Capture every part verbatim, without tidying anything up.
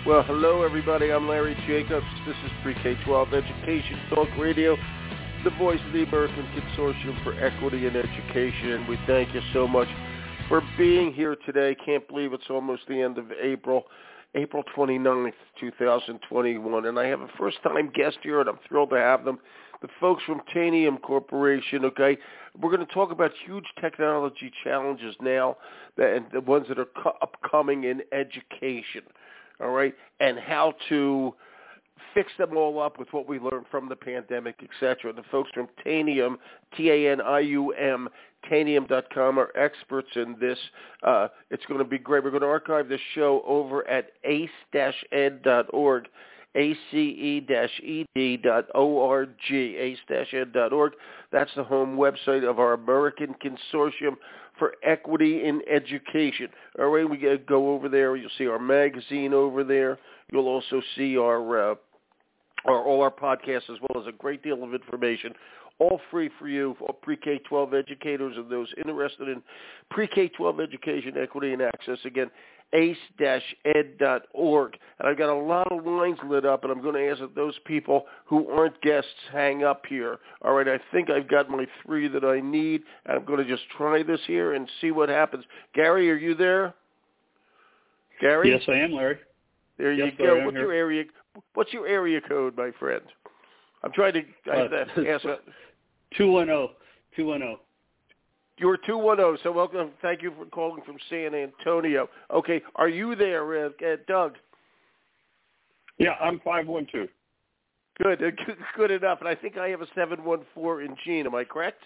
Well, hello, everybody. I'm Larry Jacobs. This is Pre-K twelve Education Talk Radio, the voice of the American Consortium for Equity in Education. And we thank you so much for being here today. Can't believe it's almost the end of April, April twenty-ninth, twenty twenty-one. And I have a first-time guest here, and I'm thrilled to have them, the folks from Tanium Corporation, okay? We're going to talk about huge technology challenges now, and the ones that are co- upcoming in education. All right, and how to fix them all up with what we learned from the pandemic, et cetera. The folks from Tanium, T A N I U M, Tanium dot com are experts in this. Uh, it's going to be great. We're going to archive this show over at ace dash ed dot org, A C E E D dot O R G, ace dash ed dot org. That's the home website of our American Consortium for Equity in Education. All right, we go over there. You'll see our magazine over there. You'll also see our, uh, our all our podcasts, as well as a great deal of information, all free for you, for Pre-K twelve educators and those interested in Pre-K twelve education, equity, and access. Again, ace dash ed dot org. And I've got a lot of lines lit up, and I'm going to ask that those people who aren't guests hang up here. All right, I think I've got my three that I need, and I'm going to just try this here and see what happens. Gary, are you there? Gary? Yes, I am, Larry. There yes, you go. Larry, What's here. your area? What's your area code, my friend? I'm trying to I have Uh, to ask. two one zero. two one zero. You're two one zero, so welcome. Thank you for calling from San Antonio. Okay, are you there, uh, uh, Doug? Yeah, I'm five one two. Good, uh, good, good enough. And I think I have a seven one four in Gene. Am I correct?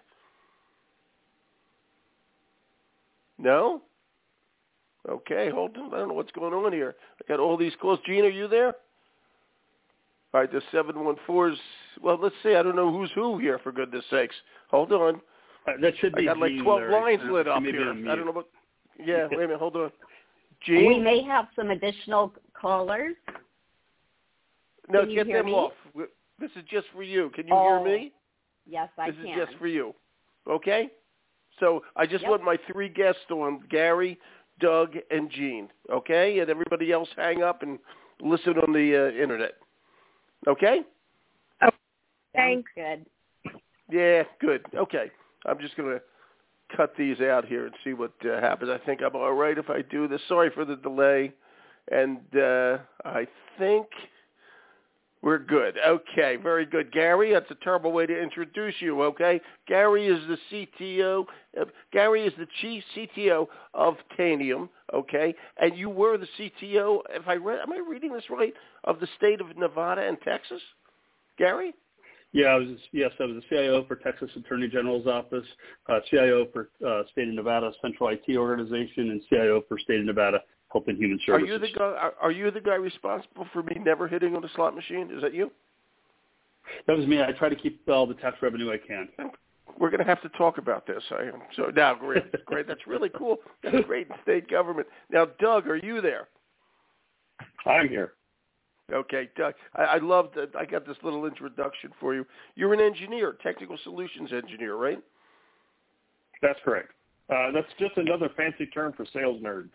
No? Okay, hold on. I don't know what's going on here. I got all these calls. Gene, are you there? All right, the seven one fours. Well, let's see. I don't know who's who here, for goodness sakes. Hold on. Uh, that should be I got like Gene, twelve Larry. lines Uh, lit up here. I don't know what. Yeah, wait a minute. Hold on. Gene? We may have some additional callers. No, Can you get hear them me? off. This is just for you. Can you Oh, hear me? Yes, I this can. is just for you. Okay? So I just Yep. want my three guests on, Gary, Doug, and Gene. Okay? And everybody else hang up and listen on the uh, Internet. Okay? Oh, thanks. Good. Yeah, good. Okay. I'm just going to cut these out here and see what uh, happens. I think I'm all right if I do this. Sorry for the delay. And uh, I think we're good. Okay, very good. Gary, that's a terrible way to introduce you, okay? Gary is the C T O. Uh, Gary is the chief C T O of Tanium, okay? And you were the C T O, if I read, am I reading this right, of the state of Nevada and Texas? Gary? Yeah, I was yes, I was the C I O for Texas Attorney General's Office, uh, C I O for uh, State of Nevada Central I T Organization, and C I O for State of Nevada Health and Human Services. Are you the guy? Are, are you the guy responsible for me never hitting on the slot machine? Is that you? That was me. I try to keep all the tax revenue I can. We're going to have to talk about this. I am so now great, great. That's really cool. That's great in state government. Now, Doug, are you there? I'm here. Okay, Doug. I, I love that. I got this little introduction for you. You're an engineer, technical solutions engineer, right? That's correct. Uh, that's just another fancy term for sales nerd.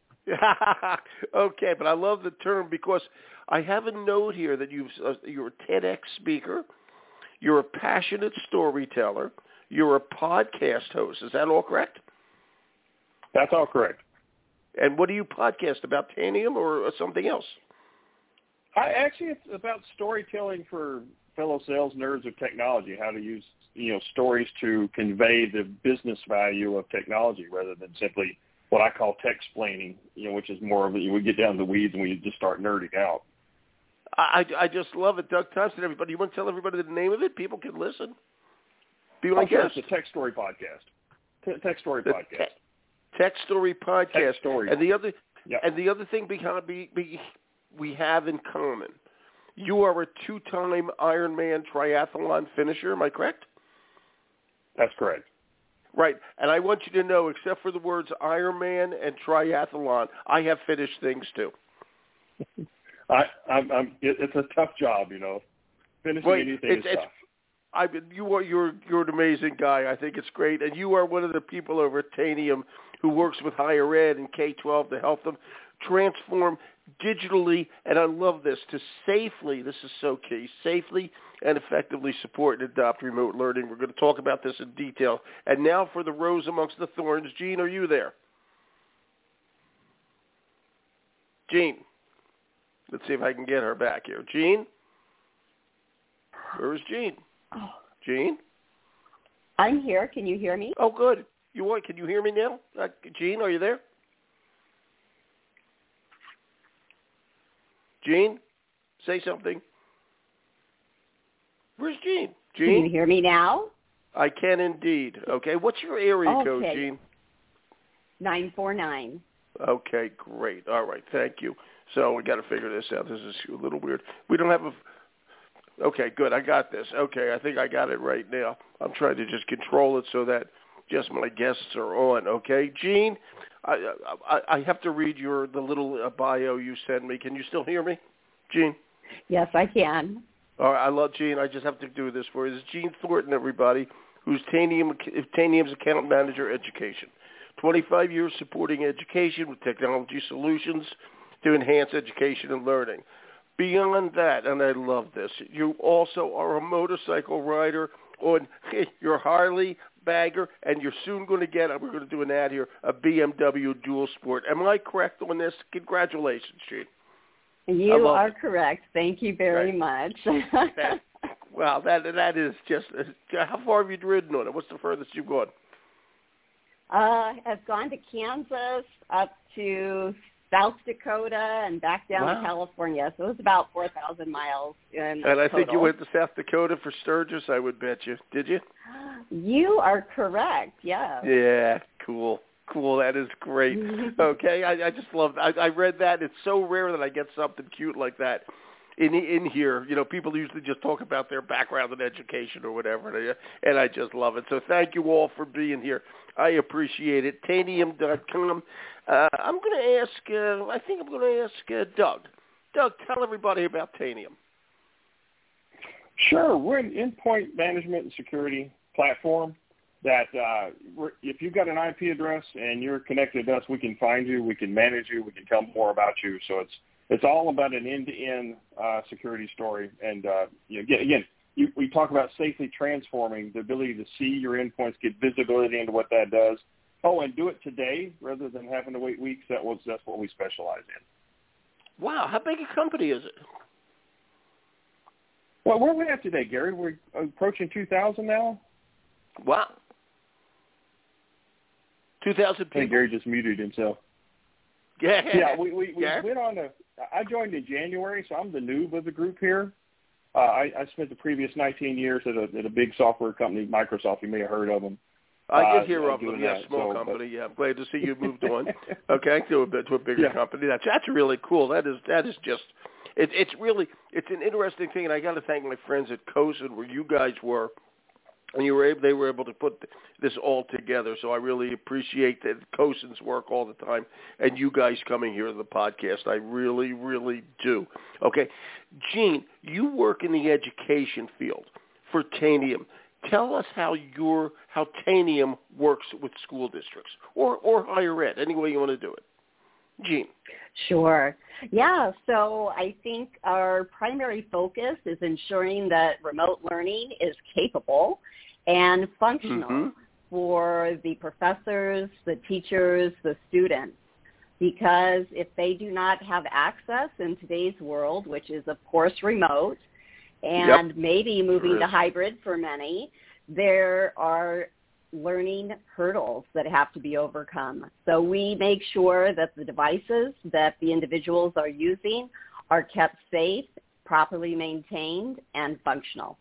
Okay, but I love the term because I have a note here that you've, uh, you're a TEDx speaker, you're a passionate storyteller, you're a podcast host. Is that all correct? That's all correct. And what do you podcast about, Tanium or something else? I actually, it's about storytelling for fellow sales nerds of technology, how to use, you know, stories to convey the business value of technology rather than simply what I call tech-splaining, you know, which is more of a, we get down to the weeds and we just start nerding out. I, I just love it. Doug Thompson, everybody. You want to tell everybody the name of it? People can listen. Be my Oh, sure. guest. It's a Tech Story podcast. Te- Tech Story The podcast. Tech, Tech Story podcast. Tech Story. And the other, Yep. and the other thing behind be, be, we have in common, you are a two-time Ironman triathlon finisher. Am I correct? That's correct. Right. And I want you to know, except for the words Ironman and triathlon, I have finished things too. I, I'm, I'm, it, it's a tough job, you know. Finishing Wait, anything it's, is it's, tough. I mean, you are you're you're an amazing guy. I think it's great, and you are one of the people over at Tanium who works with higher ed and K twelve to help them transform digitally, and I love this, to safely, this is so key, safely and effectively support and adopt remote learning. We're going to talk about this in detail. And now for the rose amongst the thorns. Jean, are you there? Jean. Let's see if I can get her back here. Jean? Where is Jean? Oh. Jean? I'm here. Can you hear me? Oh, good. You what? Can you hear me now? Uh, Jean, are you there? Jean? Say something. Where's Jean? Jean? Can you hear me now? I can indeed. Okay. What's your area okay. code, Jean? nine four nine. Okay, great. All right, thank you. So we got to figure this out. This is a little weird. We don't have a... Okay, good. I got this. Okay, I think I got it right now. I'm trying to just control it so that just my guests are on. Okay, Jean, I I, I have to read your the little uh, bio you sent me. Can you still hear me, Jean? Yes, I can. All right, I love Jean. I just have to do this for you. This is Jean Thornton, everybody, who's Tanium, Tanium's account manager, education. twenty-five years supporting education with technology solutions to enhance education and learning. Beyond that, and I love this, you also are a motorcycle rider on your Harley Bagger, and you're soon going to get, we're going to do an ad here, a B M W Dual Sport. Am I correct on this? Congratulations, Jean. You are it. correct. Thank you very right. much. that, wow, that that is just, how far have you ridden on it? What's the furthest you've gone? Uh, I've gone to Kansas, up to South Dakota, and back down wow. to California. So it was about four thousand miles in And total. I think you went to South Dakota for Sturgis, I would bet you. Did you? You are correct, yeah. Yeah, cool. Cool, that is great. Okay, I, I just love I, I read that. It's so rare that I get something cute like that in in here. You know, people usually just talk about their background in education or whatever, and I just love it. So thank you all for being here. I appreciate it. Tanium dot com. Uh, I'm going to ask, uh, I think I'm going to ask uh, Doug. Doug, tell everybody about Tanium. Sure. We're an endpoint management and security platform that uh, we're, if you've got an I P address and you're connected to us, we can find you, we can manage you, we can tell more about you. So it's it's all about an end-to-end uh, security story. And, uh, you know, again, again you, we talk about safely transforming, the ability to see your endpoints, get visibility into what that does. Oh, and do it today rather than having to wait weeks. That was that's what we specialize in. Wow, how big a company is it? Well, where are we at today, Gary? We're approaching two thousand now. Wow, two thousand people. I think Gary just muted himself. Yeah, yeah. We we, we yeah. went on to. I joined in January, so I'm the noob of the group here. Uh, I, I spent the previous nineteen years at a, at a big software company, Microsoft. You may have heard of them. I did hear uh, of them. Yeah, that, small so, company. Yeah, I'm glad to see you moved on. Okay, to a bit to a bigger yeah. company. That's that's really cool. That is that is just it, it's really it's an interesting thing, and I got to thank my friends at COSIN where you guys were, and you were able, they were able to put this all together. So I really appreciate that COSIN's work all the time, and you guys coming here to the podcast. I really, really do. Okay, Jean, you work in the education field for Tanium. Tell us how your how Tanium works with school districts or, or higher ed, any way you want to do it. Jean. Sure. Yeah, so I think our primary focus is ensuring that remote learning is capable and functional mm-hmm. for the professors, the teachers, the students. Because if they do not have access in today's world, which is, of course, remote, and yep. maybe moving sure to hybrid for many, there are learning hurdles that have to be overcome. So we make sure that the devices that the individuals are using are kept safe, properly maintained, and functional.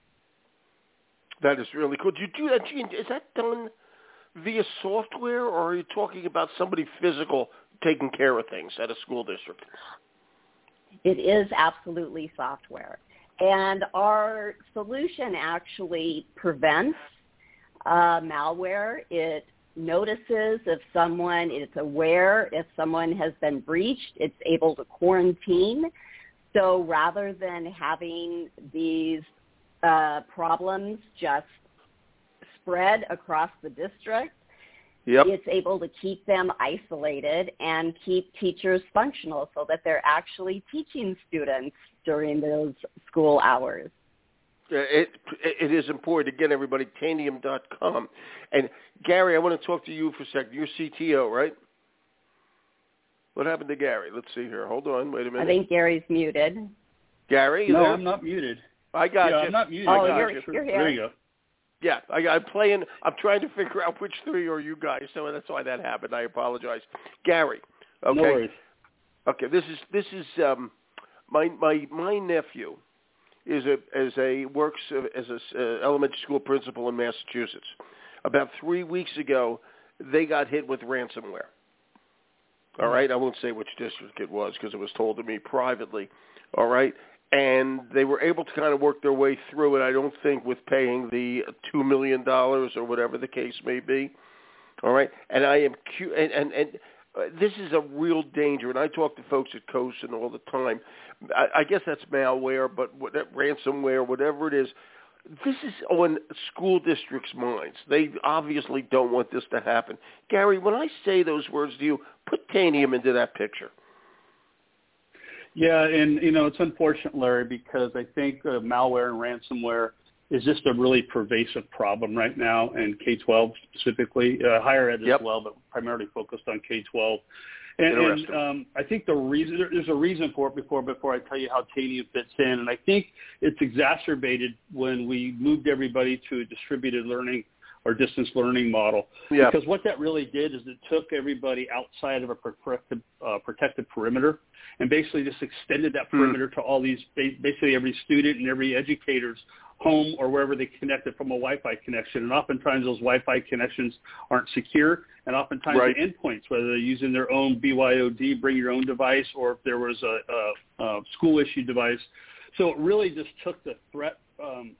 That is really cool. Do you do that, Jean? Is that done via software, or are you talking about somebody physical taking care of things at a school district? It is absolutely software. And our solution actually prevents uh, malware. It notices if someone, it's aware if someone has been breached. It's able to quarantine. So rather than having these uh, problems just spread across the district, Yep. It's able to keep them isolated and keep teachers functional so that they're actually teaching students during those school hours. It, it is important. Again, everybody, Tanium dot com. And, Gary, I want to talk to you for a second. You're C T O, right? What happened to Gary? Let's see here. Hold on. Wait a minute. I think Gary's muted. Gary, you no, there? I'm not muted. I got yeah, you. I'm not muted. Oh, got you're, you. you're here. There you go. Yeah, I, I'm playing. I'm trying to figure out which three are you guys, so that's why that happened. I apologize, Gary. Okay. No worries. Okay. This is this is um, my my my nephew is a as a works as a uh, elementary school principal in Massachusetts. About three weeks ago, they got hit with ransomware. All right, I won't say which district it was because it was told to me privately. All right. And they were able to kind of work their way through it, I don't think, with paying the two million dollars or whatever the case may be. All right? And I am cu- and, and, and uh, this is a real danger. And I talk to folks at COSIN all the time. I, I guess that's malware, but what, that ransomware, whatever it is, this is on school districts' minds. They obviously don't want this to happen. Gary, when I say those words to you, put Tanium into that picture. Yeah, and, you know, it's unfortunate, Larry, because I think uh, malware and ransomware is just a really pervasive problem right now, and K twelve specifically, uh, higher ed yep. as well, but primarily focused on K twelve. And, and um, I think the reason there, there's a reason for it before before I tell you how Tanium fits in, and I think it's exacerbated when we moved everybody to a distributed learning or distance learning model. Yeah. Because what that really did is it took everybody outside of a protected, uh, protected perimeter and basically just extended that perimeter mm. to all these, basically every student and every educator's home or wherever they connected from a Wi-Fi connection. And oftentimes those Wi-Fi connections aren't secure, and oftentimes right. the endpoints, whether they're using their own B Y O D, bring your own device, or if there was a, a, a school-issued device. So it really just took the threat um,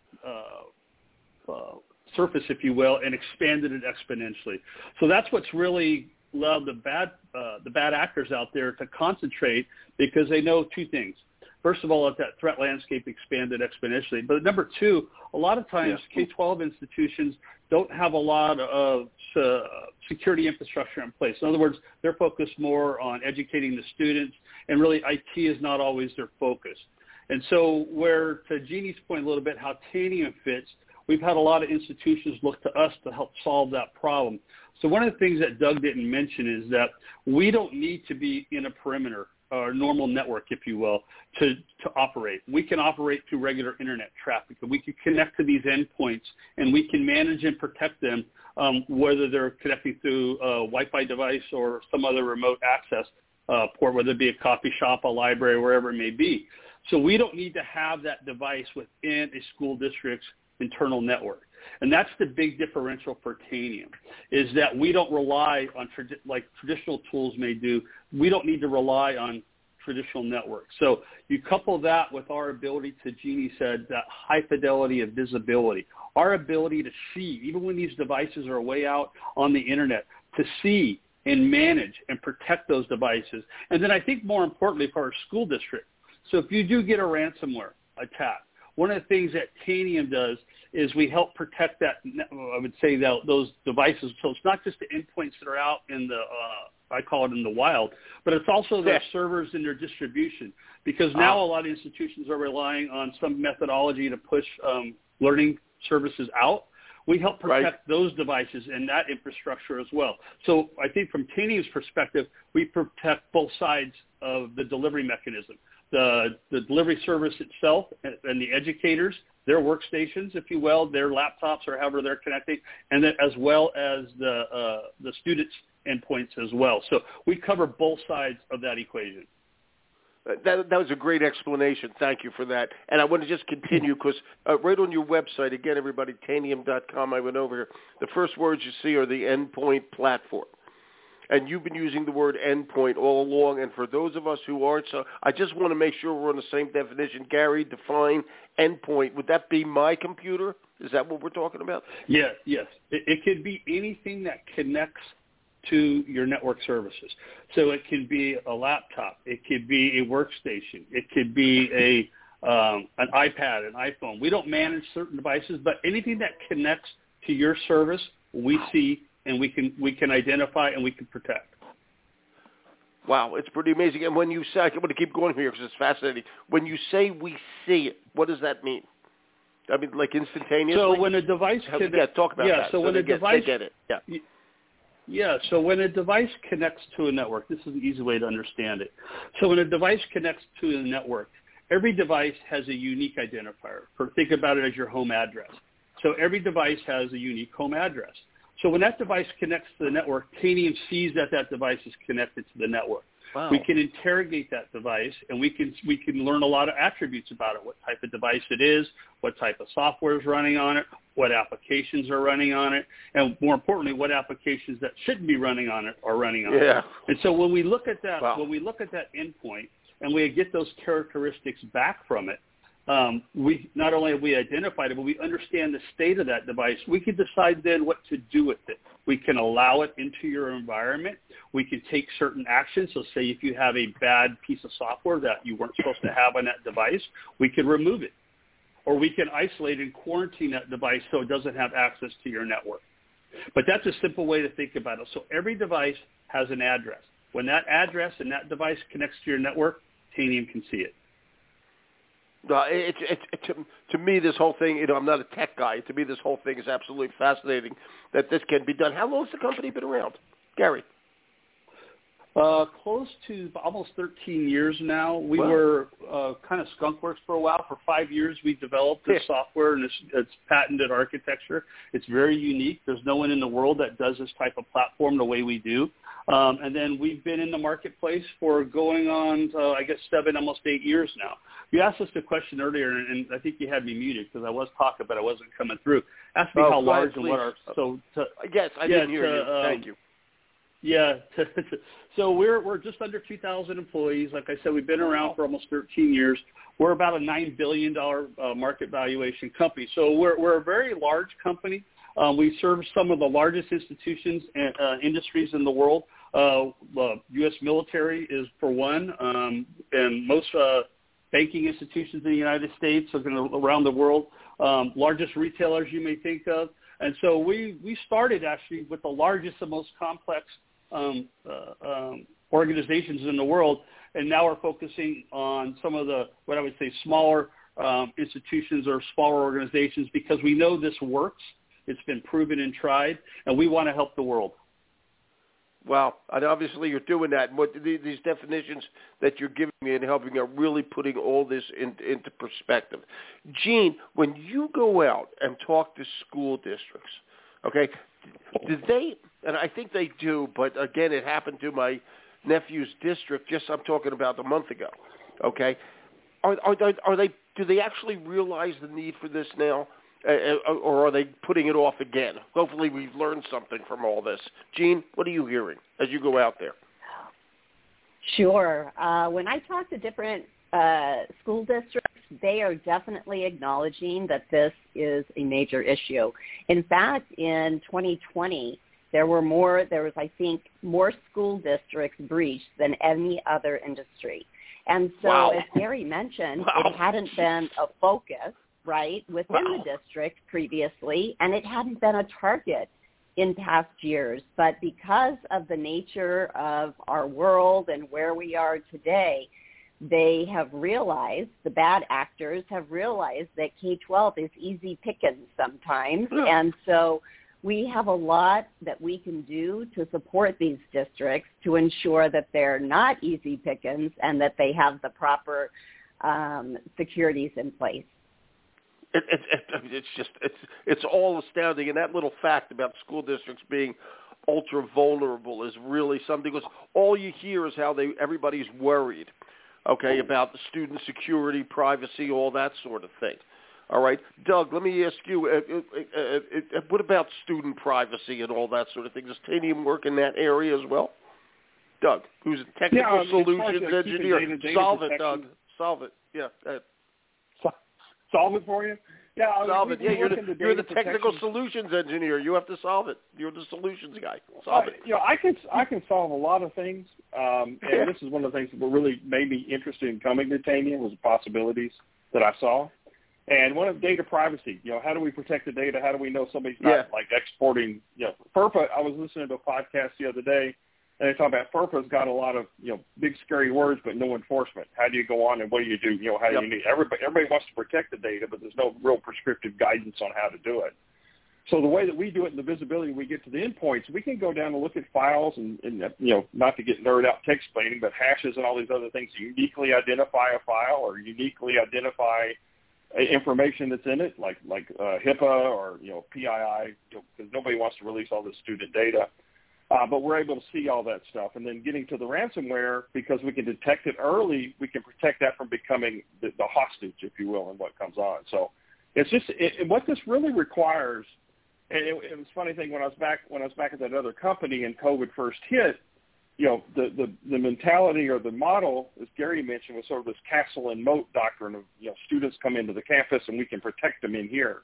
uh, uh, surface, if you will, and expanded it exponentially. So that's what's really allowed the bad uh, the bad actors out there to concentrate, because they know two things. First of all, that that threat landscape expanded exponentially. But number two, a lot of times yeah. K twelve institutions don't have a lot of uh, security infrastructure in place. In other words, they're focused more on educating the students, and really I T is not always their focus. And so where, to Jeannie's point a little bit, how Tanium fits, we've had a lot of institutions look to us to help solve that problem. So one of the things that Doug didn't mention is that we don't need to be in a perimeter or normal network, if you will, to, to operate. We can operate through regular internet traffic. We can connect to these endpoints, and we can manage and protect them, um, whether they're connecting through a Wi-Fi device or some other remote access uh, port, whether it be a coffee shop, a library, wherever it may be. So we don't need to have that device within a school district's internal network. And that's the big differential for Tanium, is that we don't rely on, tradi- like traditional tools may do, we don't need to rely on traditional networks. So you couple that with our ability, to Jeannie said, that high fidelity of visibility, our ability to see, even when these devices are way out on the internet, to see and manage and protect those devices. And then I think more importantly for our school district, so if you do get a ransomware attack, one of the things that Tanium does is we help protect that, I would say, that those devices. So it's not just the endpoints that are out in the, uh, I call it in the wild, but it's also their servers and their distribution. Because now a lot of institutions are relying on some methodology to push um, learning services out. We help protect right. those devices and that infrastructure as well. So I think from Tanium's perspective, we protect both sides of the delivery mechanism. The, the delivery service itself and, and the educators, their workstations, if you will, their laptops or however they're connecting, and then as well as the uh, the students' endpoints as well. So we cover both sides of that equation. That, that was a great explanation. Thank you for that. And I want to just continue because uh, right on your website, again, everybody, Tanium dot com, I went over here. The first words you see are the endpoint platform. And you've been using the word endpoint all along. And for those of us who aren't, so I just want to make sure we're on the same definition. Gary, define endpoint. Would that be my computer? Is that what we're talking about? Yes, yes. It, it could be anything that connects to your network services. So it can be a laptop. It could be a workstation. It could be a um, an iPad, an iPhone. We don't manage certain devices, but anything that connects to your service, we see and we can we can identify and we can protect. Wow, it's pretty amazing. And when you say, I'm going to keep going here because it's fascinating. When you say we see it, what does that mean? I mean, like instantaneously? So when a device connects, yeah, talk about yeah, that. So, so when a get, device, they get it. Yeah. Yeah, so when a device connects to a network, this is an easy way to understand it. So when a device connects to a network, every device has a unique identifier. For, think about it as your home address. So every device has a unique home address. So when that device connects to the network, Tanium sees that that device is connected to the network. Wow. We can interrogate that device, and we can we can learn a lot of attributes about it, what type of device it is, what type of software is running on it, what applications are running on it, and more importantly, what applications that shouldn't be running on it are running on yeah. it. And so when we look at that, wow. when we look at that endpoint, and we get those characteristics back from it, um, we not only have we identified it, but we understand the state of that device. We can decide then what to do with it. We can allow it into your environment. We can take certain actions. So say if you have a bad piece of software that you weren't supposed to have on that device, we can remove it. Or we can isolate and quarantine that device so it doesn't have access to your network. But that's a simple way to think about it. So every device has an address. When that address and that device connects to your network, Tanium can see it. No, it, it, it, to, to me, this whole thing, you know, I'm not a tech guy. To me, this whole thing is absolutely fascinating that this can be done. How long has the company been around? Gary? Uh, close to almost thirteen years now. We wow. were uh, kind of skunkworks for a while. For five years, we developed this yeah. software and it's, it's patented architecture. It's very unique. There's no one in the world that does this type of platform the way we do. Um, and then we've been in the marketplace for going on, uh, I guess, seven, almost eight years now. You asked us a question earlier, and I think you had me muted because I was talking, but I wasn't coming through. Ask me oh, how large ahead, and what our so. To, yes, I yeah, didn't hear to, you. Um, Thank you. Yeah, so we're we're just under two thousand employees. Like I said, we've been around for almost thirteen years. We're about a nine billion dollars uh, market valuation company. So we're we're a very large company. Um, we serve some of the largest institutions and uh, industries in the world. Uh, the U S military is for one, um, and most uh, banking institutions in the United States are going to around the world. Um, largest retailers you may think of. And so we, we started actually with the largest and most complex um, uh, um, organizations in the world, and now we're focusing on some of the, what I would say, smaller um, institutions or smaller organizations because we know this works. It's been proven and tried, and we want to help the world. Well, and obviously you're doing that. And what these definitions that you're giving me and helping are really putting all this in, into perspective. Gene, when you go out and talk to school districts, okay, do they, and I think they do, but again, it happened to my nephew's district just I'm talking about a month ago, okay, are, are, are they, do they actually realize the need for this now? Uh, or are they putting it off again? Hopefully we've learned something from all this. Gene, what are you hearing as you go out there? Sure. Uh, when I talk to different uh, school districts, they are definitely acknowledging that this is a major issue. In fact, in twenty twenty, there were more, there was, I think, more school districts breached than any other industry. And so, wow. as Gary mentioned, wow. it hadn't been a focus, right, within wow. the district previously, and it hadn't been a target in past years. But because of the nature of our world and where we are today, they have realized, the bad actors have realized that K twelve is easy pickings sometimes. Yeah. And so we have a lot that we can do to support these districts to ensure that they're not easy pickings and that they have the proper um, securities in place. It, it, it, it's just it's it's all astounding, and that little fact about school districts being ultra vulnerable is really something. Because all you hear is how they everybody's worried, okay, about the student security, privacy, all that sort of thing. All right, Doug, let me ask you, uh, uh, uh, uh, what about student privacy and all that sort of thing? Does Tanium work in that area as well? Doug, who's a technical yeah, um, solutions as as engineer, data, data solve protection. it, Doug, solve it. Yeah. Uh, Solve it for you? Yeah, solve we, it. Yeah, we you're the, the you're the data technical protection. solutions engineer. You have to solve it. You're the solutions guy. Solve uh, it. You know, I can I can solve a lot of things, um, and Yeah. this is one of the things that really made me interested in coming to Tanium was the possibilities that I saw. And one of data privacy, you know, how do we protect the data? How do we know somebody's not yeah. like exporting, you know, FERPA? I was listening to a podcast the other day, and they talk about FERPA's got a lot of, you know, big scary words, but no enforcement. How do you go on and what do you do? You know, how do yep. you need, everybody, everybody wants to protect the data, but there's no real prescriptive guidance on how to do it. So the way that we do it in the visibility, we get to the endpoints, we can go down and look at files and, and you know, not to get nerd out text explaining, but hashes and all these other things uniquely identify a file or uniquely identify information that's in it, like like uh, HIPAA or, you know, P I I, because you know, nobody wants to release all this student data. Uh, but we're able to see all that stuff. And then getting to the ransomware, because we can detect it early, we can protect that from becoming the, the hostage, if you will, in what comes on. So it's just it, what this really requires. And it, it was a funny thing when I was back when I was back at that other company and COVID first hit. You know, the, the, the mentality or the model, as Gary mentioned, was sort of this castle and moat doctrine of, you know, students come into the campus and we can protect them in here.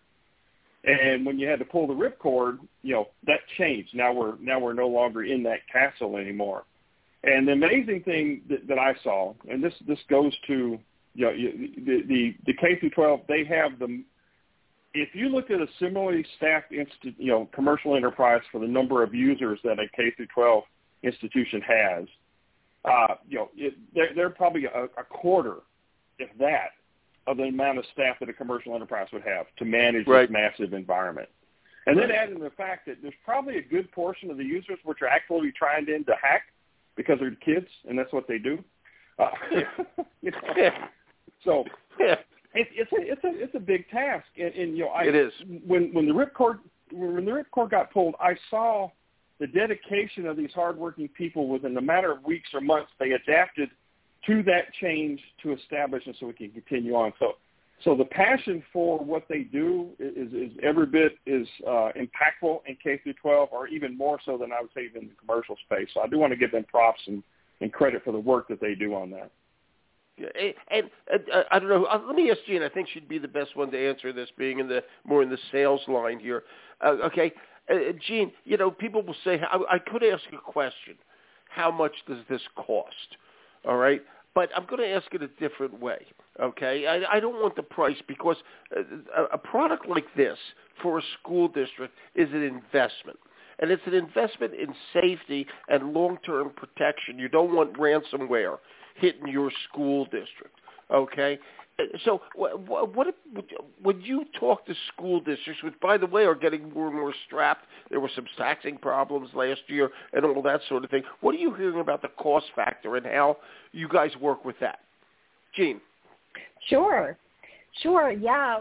And when you had to pull the ripcord, you know, that changed. Now we're now we're no longer in that castle anymore. And the amazing thing that, that I saw, and this this goes to, you know, the the, the K through twelve, they have the. If you look at a similarly staffed institute, you know, commercial enterprise for the number of users that a K through twelve institution has, uh, you know, it, they're, they're probably a, a quarter, if that, of the amount of staff that a commercial enterprise would have to manage right. this massive environment. And then add in the fact that there's probably a good portion of the users which are actively trying to, to hack because they're kids, and that's what they do. Uh, you know? Yeah. So yeah. it, it's a it's a it's a big task, and, and you know, I, it is. When when the ripcord when the ripcord got pulled, I saw the dedication of these hardworking people. Within a matter of weeks or months, they adapted to that change to establish and so we can continue on. So so the passion for what they do is, is every bit as uh, impactful in K through twelve, or even more so than I would say even in the commercial space. So I do want to give them props and, and credit for the work that they do on that. Yeah, and uh, I don't know. Uh, let me ask Jean. I think she'd be the best one to answer this, being in the more in the sales line here. Uh, okay. Uh, Jean, you know, people will say, I, I could ask a question. How much does this cost? All right? But I'm going to ask it a different way, okay? I, I don't want the price because a, a product like this for a school district is an investment. And it's an investment in safety and long-term protection. You don't want ransomware hitting your school district, okay? So what, what when you talk to school districts, which, by the way, are getting more and more strapped, there were some taxing problems last year and all that sort of thing, what are you hearing about the cost factor and how you guys work with that? Jean? Sure. Sure, yeah.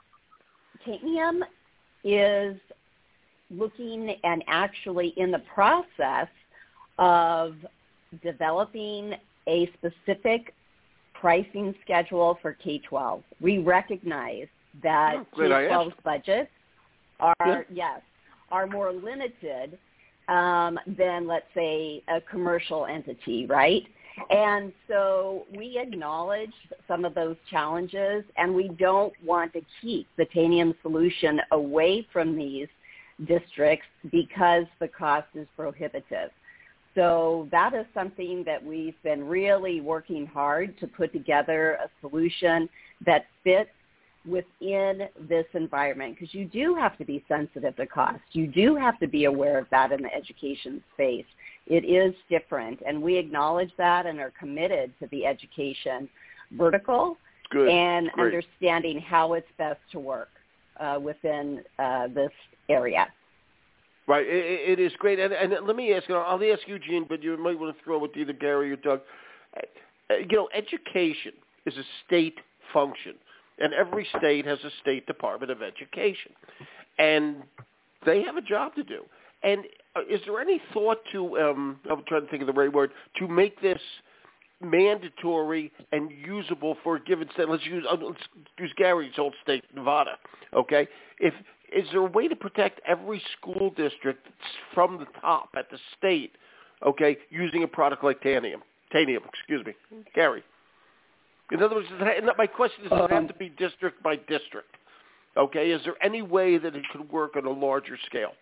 Tanium is looking and actually in the process of developing a specific pricing schedule for K twelve. We recognize that oh, K twelve's budgets are, yeah. yes, are more limited um, than, let's say, a commercial entity, right? And so we acknowledge some of those challenges, and we don't want to keep the Tanium solution away from these districts because the cost is prohibitive. So that is something that we've been really working hard to put together a solution that fits within this environment, because you do have to be sensitive to cost. You do have to be aware of that in the education space. It is different, and we acknowledge that and are committed to the education vertical Good. and Great. understanding how it's best to work uh, within uh, this area. Right, it, it is great. And, and let me ask you, I'll ask you, Jean, but you might want to throw it to either Gary or Doug. Uh, you know, education is a state function, and every state has a state Department of Education, and they have a job to do. And uh, is there any thought to, um, I'm trying to think of the right word, to make this mandatory and usable for a given state? Let's use, uh, let's use Gary's old state, Nevada, okay? If Is there a way to protect every school district from the top at the state, okay, using a product like Tanium? Tanium, excuse me. Gary. In other words, my question is, does it have to be district by district? Okay, is there any way that it could work on a larger scale?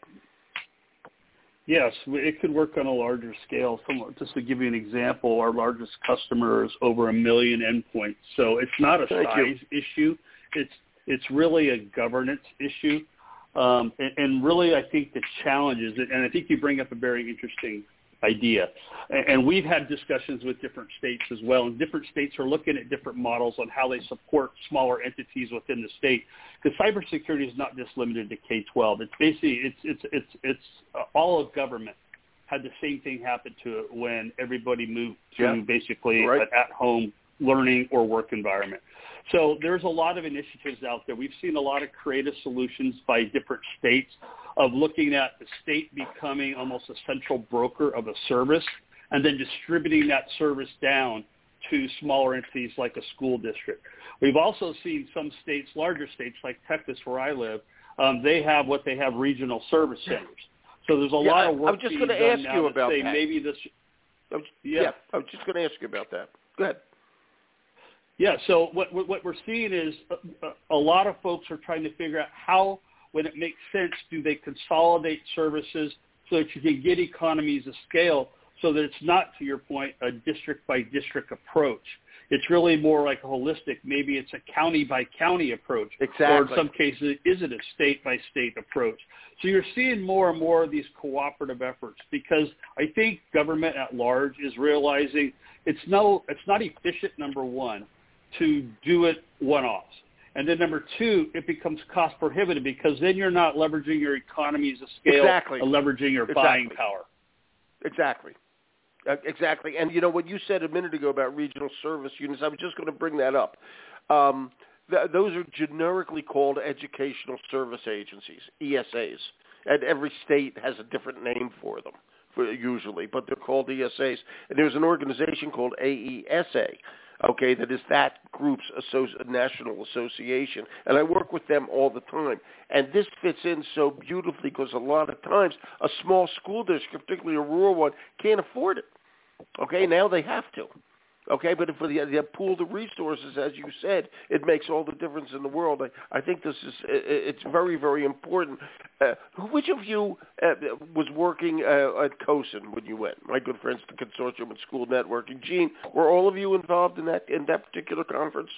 Yes, it could work on a larger scale. Just to give you an example, our largest customer is over a million endpoints. So it's not a Thank size you. issue. It's It's really a governance issue. Um, and, and really, I think the challenge is, and I think you bring up a very interesting idea. And, and we've had discussions with different states as well, and different states are looking at different models on how they support smaller entities within the state. Because cybersecurity is not just limited to K twelve. It's basically, it's, it's, it's, it's uh, all of government had the same thing happen to it when everybody moved to yeah. basically right. an at-home learning or work environment. So there's a lot of initiatives out there. We've seen a lot of creative solutions by different states of looking at the state becoming almost a central broker of a service and then distributing that service down to smaller entities like a school district. We've also seen some states, larger states like Texas where I live, um, they have what they have regional service centers. So there's a yeah, lot of work I'm just being gonna done ask now you to about say that. maybe this I was, yeah. yeah, I was just going to ask you about that. Go ahead. Yeah, so what what we're seeing is a, a lot of folks are trying to figure out how, when it makes sense, do they consolidate services so that you can get economies of scale so that it's not, to your point, a district-by-district approach. It's really more like a holistic, maybe it's a county-by-county approach. Exactly. Or in some cases, is it a state-by-state approach? So you're seeing more and more of these cooperative efforts because I think government at large is realizing it's no, it's not efficient, number one, to do it one-offs. And then number two, it becomes cost prohibitive because then you're not leveraging your economies of scale exactly. and leveraging your exactly. buying power. Exactly. Uh, exactly. And, you know, what you said a minute ago about regional service units, I was just going to bring that up. Um, th- those are generically called educational service agencies, E S As. And every state has a different name for them, for, usually, but they're called E S As. And there's an organization called A E S A, okay, that is that group's associ- national association. And I work with them all the time. And this fits in so beautifully because a lot of times a small school district, particularly a rural one, can't afford it. Okay, now they have to. Okay, but if they, they pool the resources, as you said, it makes all the difference in the world. I, I think this is, it's very, very important. Uh, which of you uh, was working uh, at COSN when you went? My good friends, the Consortium and School Networking. Gene, were all of you involved in that in that particular conference?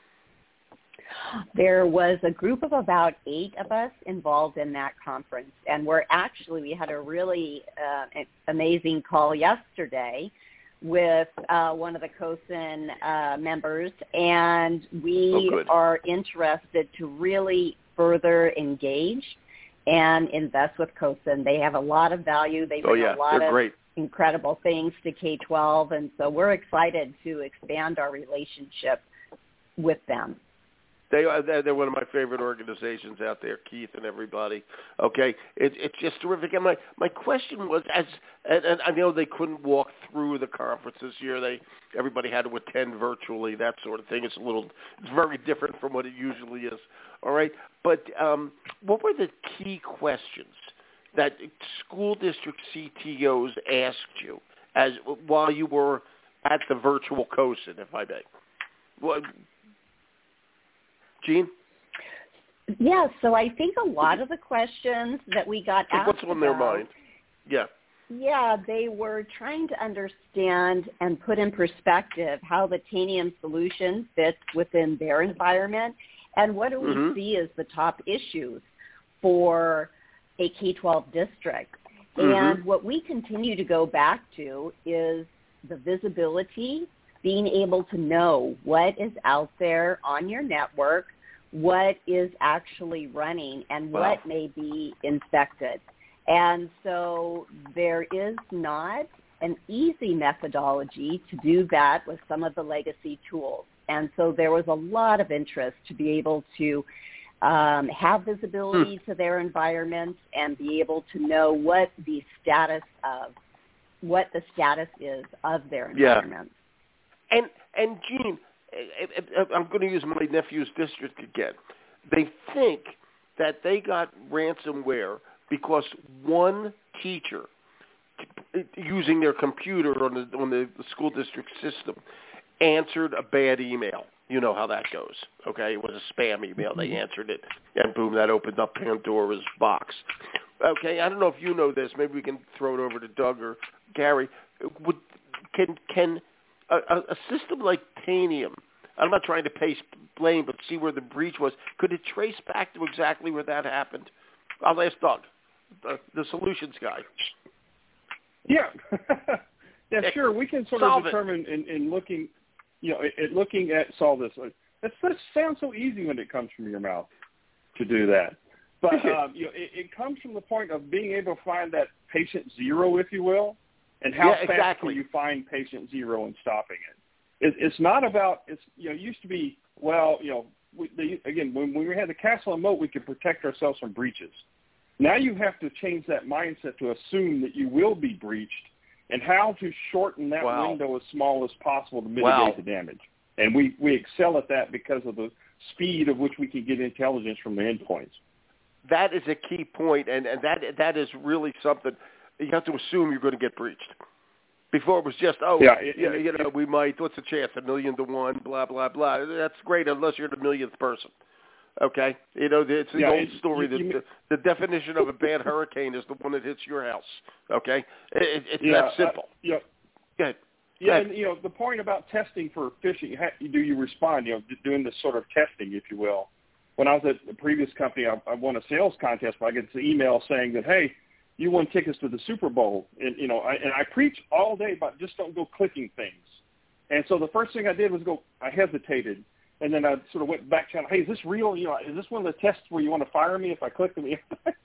There was a group of about eight of us involved in that conference, and we're actually, we had a really uh, amazing call yesterday with uh, one of the COSN uh, members, and we oh, are interested to really further engage and invest with COSN. They have a lot of value. They bring oh, yeah. a lot They're of great. incredible things to K twelve, and so we're excited to expand our relationship with them. They are, they're one of my favorite organizations out there, Keith and everybody. Okay, it, it's just terrific. And my, my question was, as and, and I know they couldn't walk through the conference this year. They everybody had to attend virtually, that sort of thing. It's a little, it's very different from what it usually is. All right, but um, what were the key questions that school district C T Os asked you as while you were at the virtual COSN, if I may? What? Gene? Yeah, so I think a lot of the questions that we got so asked what's on their about, mind? Yeah. Yeah, they were trying to understand and put in perspective how the Tanium solution fits within their environment and what do we mm-hmm. see as the top issues for a K twelve district. Mm-hmm. And what we continue to go back to is the visibility, being able to know what is out there on your network, what is actually running, and wow. what may be infected. And so there is not an easy methodology to do that with some of the legacy tools. And so there was a lot of interest to be able to um, have visibility hmm. to their environments and be able to know what the status of, what the status is of their environments. Yeah. And, and Gene, I'm going to use my nephew's district again. They think that they got ransomware because one teacher, using their computer on the, on the school district system, answered a bad email. You know how that goes, okay? It was a spam email. They answered it, and boom, that opened up Pandora's box. Okay, I don't know if you know this. Maybe we can throw it over to Doug or Gary. Would, can can... A, a system like Tanium I'm not trying to place blame, but see where the breach was. Could it trace back to exactly where that happened? I'll ask Doug, the, the solutions guy. Yeah. yeah, sure. We can sort solve of determine in, in looking, you know, in looking at solve this. That sounds so easy when it comes from your mouth to do that. But um, you know, it, it comes from the point of being able to find that patient zero, if you will, and how yeah, fast exactly. can you find patient zero and stopping it. it. It's not about, it's, you know, it used to be, well, you know, we, the, again, when, when we had the castle and moat, we could protect ourselves from breaches. Now you have to change that mindset to assume that you will be breached and how to shorten that wow. window as small as possible to mitigate wow. the damage. And we, we excel at that because of the speed of which we can get intelligence from the endpoints. That is a key point, and, and that that is really something. You have to assume you're going to get breached. Before it was just, oh, yeah, it, you, it, you know, it, we might, what's the chance? A million to one, blah, blah, blah. That's great unless you're the millionth person. Okay? You know, it's the yeah, old it, story you, that you, the, the definition of a bad hurricane is the one that hits your house. Okay? It, it's yeah, that simple. Uh, yeah. Go ahead. Go Yeah, ahead. and, you know, the point about testing for phishing, how, do you respond, you know, doing this sort of testing, if you will. When I was at the previous company, I, I won a sales contest, but I get an email saying that, hey, you won tickets to the Super Bowl. And, you know, I, and I preach all day about just don't go clicking things. And so the first thing I did was go, I hesitated. And then I sort of went back channel, hey, is this real? You know, is this one of the tests where you want to fire me if I click them?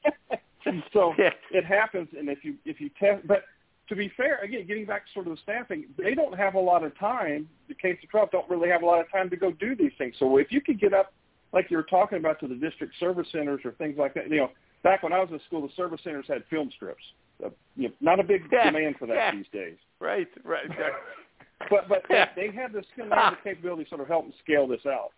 So yeah. it happens. And if you, if you test, but to be fair, again, getting back to sort of the staffing, they don't have a lot of time. The K through twelve don't really have a lot of time to go do these things. So if you could get up, like you were talking about, to the district service centers or things like that, you know, back when I was in school, the service centers had film strips. Uh, you know, not a big yeah. demand for that yeah. these days. Right, right. but but yeah. they, they have the skill and the capability to sort of help them scale this out.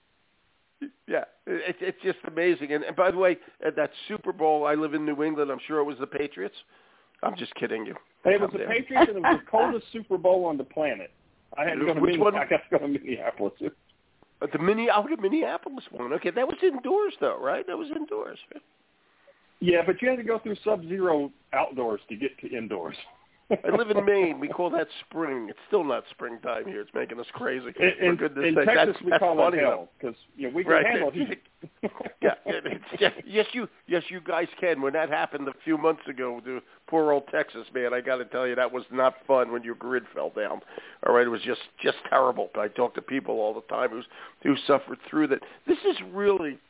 Yeah, it, it's just amazing. And, and by the way, at that Super Bowl, I live in New England. I'm sure it was the Patriots. I'm just kidding you. Hey, it was the Patriots, and it was the coldest Super Bowl on the planet. I had to go to Which one? I got to go to Minneapolis. The mini out of Minneapolis one. Okay, that was indoors though, right? That was indoors. Yeah, but you had to go through sub-zero outdoors to get to indoors. I live in Maine. We call that spring. It's still not springtime here. It's making us crazy. In, For goodness in sake, Texas, that's, we that's call funny, it hell because you know we can right. handle heat. yeah, it's just, yes, you, yes, you guys can. When that happened a few months ago, to poor old Texas, man, I got to tell you, that was not fun when your grid fell down. All right, it was just, just terrible. I talk to people all the time who's who suffered through that. This is really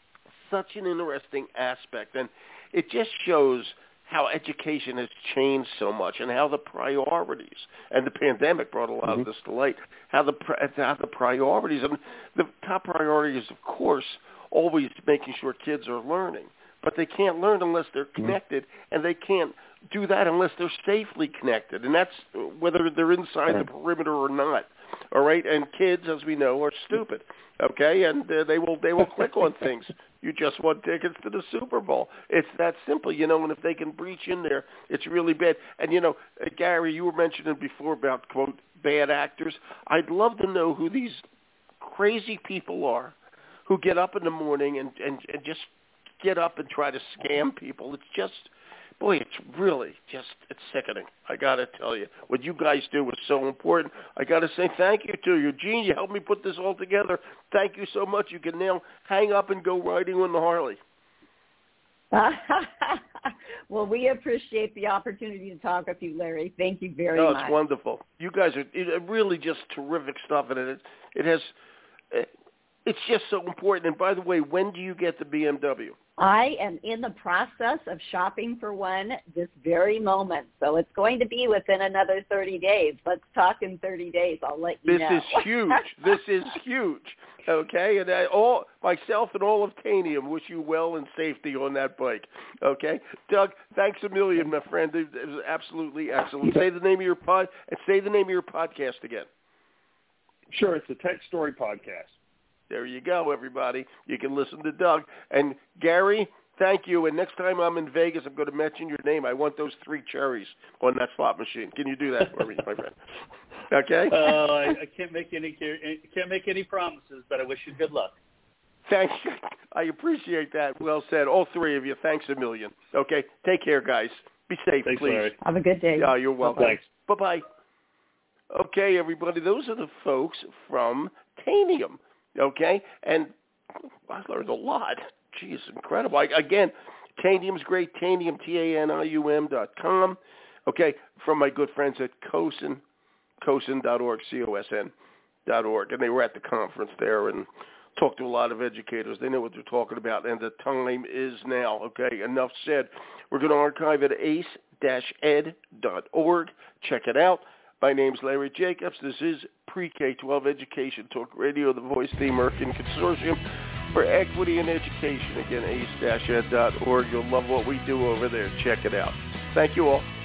such an interesting aspect, and it just shows how education has changed so much and how the priorities, and the pandemic brought a lot mm-hmm. of this to light, how the how the priorities, I mean, the top priority is, of course, always making sure kids are learning, but they can't learn unless they're connected, mm-hmm. and they can't do that unless they're safely connected, and that's whether they're inside right. the perimeter or not. All right, and kids, as we know, are stupid. Okay, and uh, they will they will click on things. You just won tickets to the Super Bowl. It's that simple, you know. And if they can breach in there, it's really bad. And you know, uh, Gary, you were mentioning before about quote bad actors. I'd love to know who these crazy people are who get up in the morning and and, and just get up and try to scam people. It's just. Boy, it's really just, it's sickening. I got to tell you. What you guys do is so important. I got to say thank you to you. Gene, you helped me put this all together. Thank you so much. You can now hang up and go riding on the Harley. Well, we appreciate the opportunity to talk with you, Larry. Thank you very no, much. It's wonderful. You guys are it, really just terrific stuff, and it it has, it's just so important. And by the way, when do you get the B M W? I am in the process of shopping for one this very moment, so it's going to be within another thirty days. Let's talk in thirty days. I'll let you this know. This is huge. This is huge. Okay, and I, all myself and all of Tanium wish you well and safety on that bike. Okay, Doug, thanks a million, my friend. It was absolutely excellent. Say the name of your pod and say the name of your podcast again. Sure, it's the Tech Story Podcast. There you go, everybody. You can listen to Doug. And Gary, thank you. And next time I'm in Vegas, I'm going to mention your name. I want those three cherries on that slot machine. Can you do that for me, my friend? Okay? Uh, I, I can't make any can't make any promises, but I wish you good luck. Thank you. I appreciate that. Well said. All three of you. Thanks a million. Okay? Take care, guys. Be safe, Thanks, please. Larry. Have a good day. Yeah, you're welcome. Thanks. Bye-bye. Okay, everybody. Those are the folks from Tanium, okay? And I learned a lot. Jeez, incredible. I, again, Tanium's great, Tanium, T A N I U M dot com, okay, from my good friends at COSN, COSN dot org, C O S N dot org, and they were at the conference there and talked to a lot of educators. They know what they're talking about, and the time is now, okay? Enough said. We're going to archive it at ace dash ed dot org. Check it out. My name's Larry Jacobs. This is Pre-K twelve Education Talk Radio, the voice of the American Consortium for Equity in Education. Again, ace dash ed dot org. You'll love what we do over there. Check it out. Thank you all.